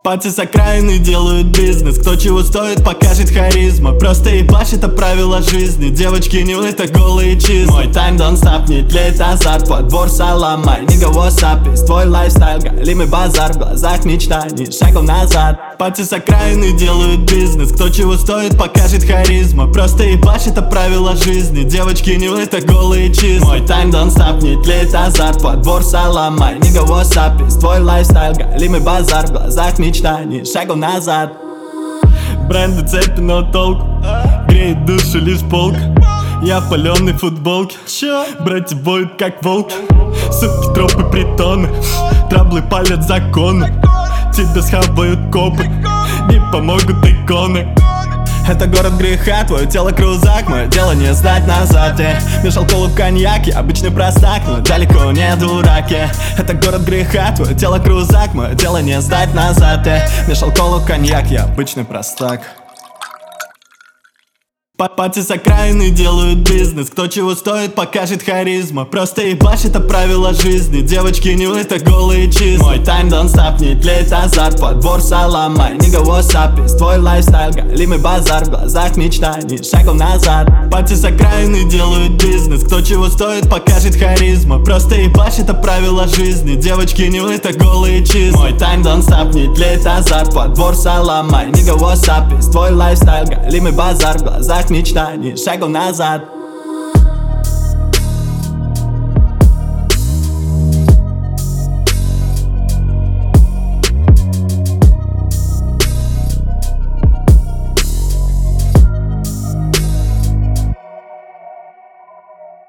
Пати с окраины делают бизнес. Кто чего стоит, покажет харизма. Просто ебашь, это правило жизни. Девочки не это голые числа. Мой тайм don't stop, не тлеет азарт. Подбор саламай, nigga what's up. Твой лайфстайл, галимый базар. В глазах мечтаний, шагом назад. Пати с окраины делают бизнес. Кто чего стоит, покажет харизма. Просто ебашь, это правило жизни. Девочки не это голые числа. Мой тайм don't stop, не тлеет азарт. Подбор саламай, nigga what's up. Твой лайфстайл, галимый базар. В глазах мечтаний, шагом назад. Бренды цепи, но толку. Греет душу лишь полка. Я в паленой футболке. Братья воют как волки. Суки, тропы, притоны. Траблы палят законы. Тебя схавают копы. Не помогут иконы. Это город греха, твое тело крузак. Мое дело не сдать назад. Мешал колу коньяк, я обычный простак, но далеко не дурак. Это город греха, твое тело крузак. Мое дело не сдать назад. Мешал колу коньяк, я обычный простак. Пати с окраины делают бизнес. Кто чего стоит, покажет харизма. Просто ебашь, это правило жизни. Девочки не это голые числа. Мой тайм don't stop, не тлеет азарт. Подбор саламай, nigga what's up. Твой лайфстайл, галимый базар. В глазах мечтаний, шагом назад. Пати с окраины делают бизнес. Кто чего стоит, покажет харизма. Просто ебашь, это правило жизни. Девочки не это голые числа. Мой тайм don't stop, не тлеет азарт. Подбор саламай, nigga what's up. Твой лайфстайл, галимый базар. В глазах мечтаний, шагом назад.